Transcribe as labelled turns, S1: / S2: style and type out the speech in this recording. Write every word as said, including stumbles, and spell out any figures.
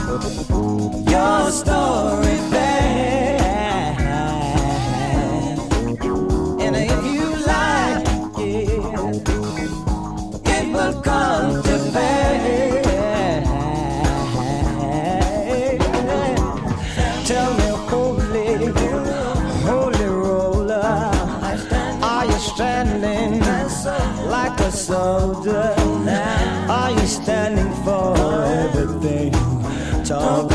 S1: your story fast. And if you like it, it will come to pass. Tell me, holy, holy roller, are you standing like a soldier? Are you standing for everything? Talk